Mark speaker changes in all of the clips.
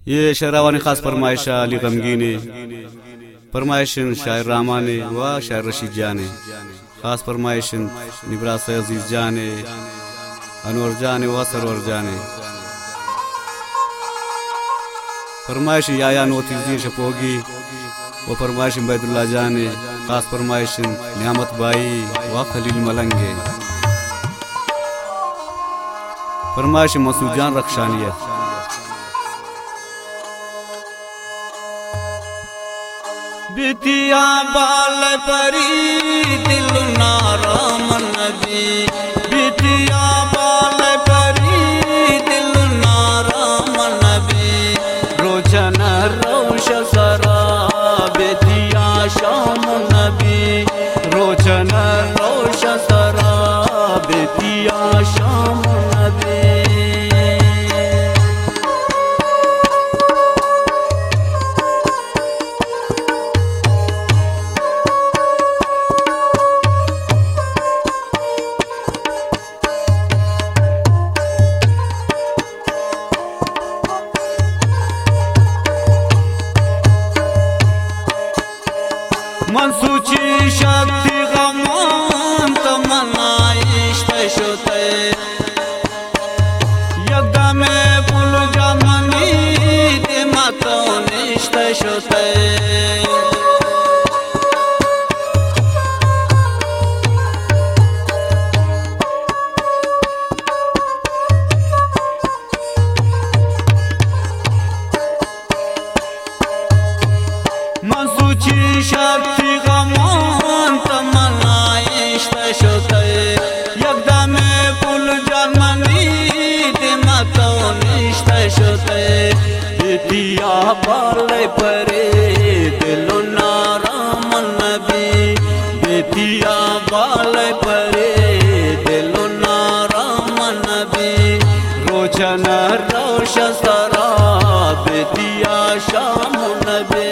Speaker 1: ये शहरावानी खास फरमाइश अली गमगीने फरमाइशन शायर रामाने व शायर रशीद जाने खास फरमाइशन निब्रास अजीज जाने अनवर जाने व सरवर जाने फरमाइश याया नोती शपोगी व फरमाइश बैदुल्ला जाने खास फरमाइश नियामत बाई व खलील मलंगे फरमाइश मसूद जान रक्षानिया
Speaker 2: बिटिया बाल परी दिल नाराम नबी बिटिया बाल परी दिल नाराम नबी रोशन रोश सरा बिटिया शाम नबी रोशन रोश सरा बिटिया शाम नबी मनसूची शक्ति गमान तमन्नाइश तशोते यगदा में पुल जमनी दिमातोनिश तशोते मनसूची शक्ति गमान तमन्नाइश तशोते यगदा में पुल जमनी दिमातोनिश तशोते बिटिया बाले परे दिलो नाराम नबी बिटिया बाले परे दिलो नाराम नबी रोशन रोश सरा बिटिया शाम नबी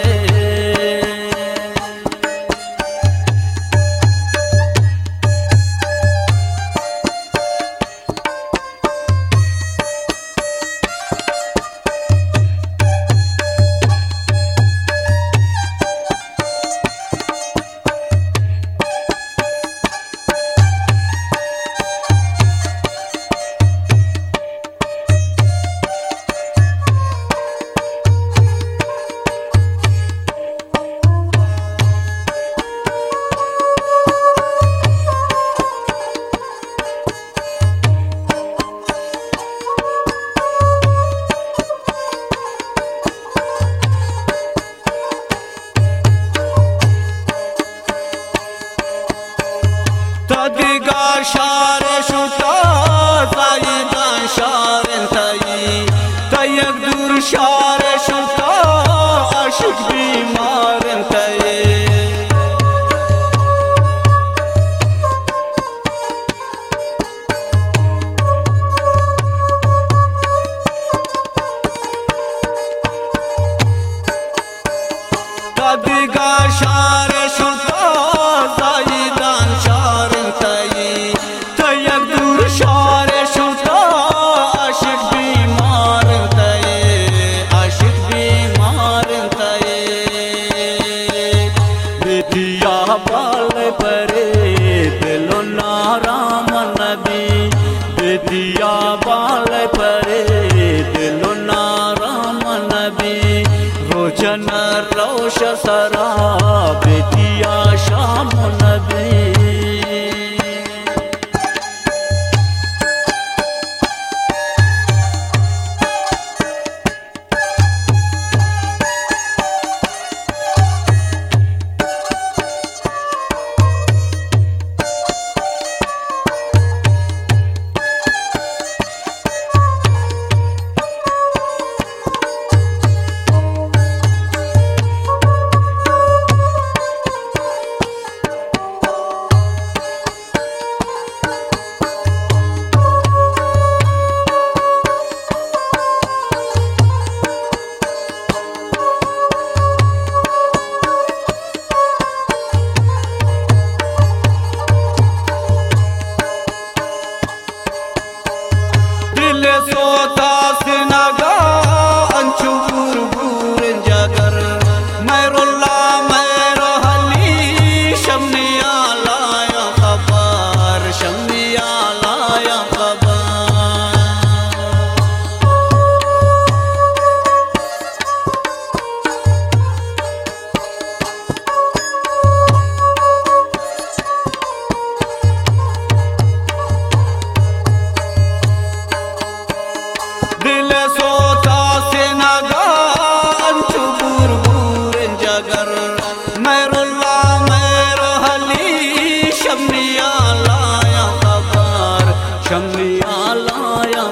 Speaker 2: तदिगा शार शुता जायदा शार तई तयक दूर शार शुता आशिक बीमार तई तदिगा शार शुता जायदा शार तयक दूर शार शुता आशिक बीमार तय आशिक बीमार तय बिटिया बाल परे दिलो नाराम नबी बिटिया बाल परे दिलो नाराम नबी रोशन रोश सरा बिटिया शाम नबी
Speaker 1: दिले सोता से नगान चुबुर बुर जगर मैरुल्ला मैरहली शम्मिया लाया खबर शम्मिया लाया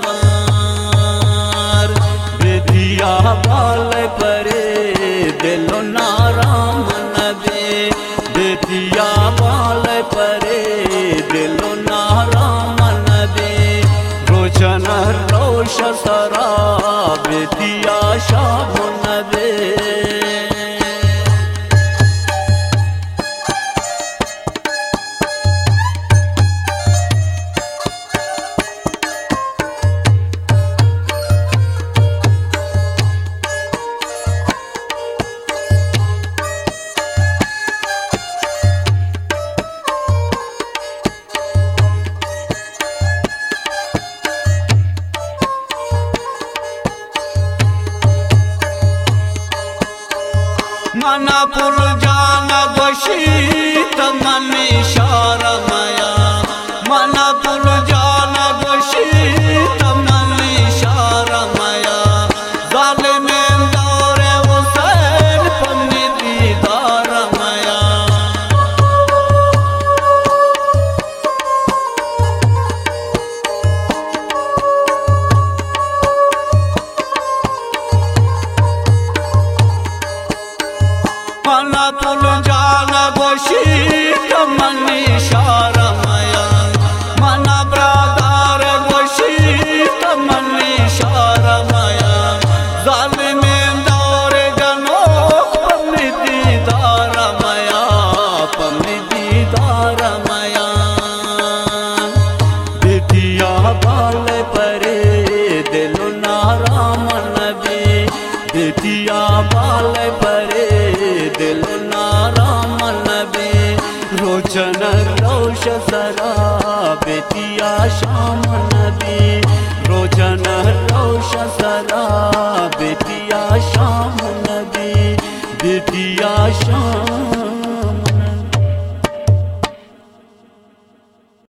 Speaker 1: खबर बेदिया बाल परे दिलो नाराम नबी बेदिया बाल परे दिलो नाराम नबी रोशन रोश सरा बेदिया शाम नबी मना पुल जाना गोशी तमनी शारमया मना पुल जाना गोशी तमनी शारमया जालिम दौरे हुसैन पन्नी दीदारमया मना पुल जाना गोशी तमनी शारमया मना ब्रादार गोशी तमनी शारमया जालिम दौरे जनो पन्नी दीदारमया बेदिया बाल परे दिलो नाराम नबी बेदिया बाल परे दिलो नाराम नबी रोशन रोश सरा बेदिया शाम नबी रोशन रोश सरा बेदिया शाम नबी बेदिया शाम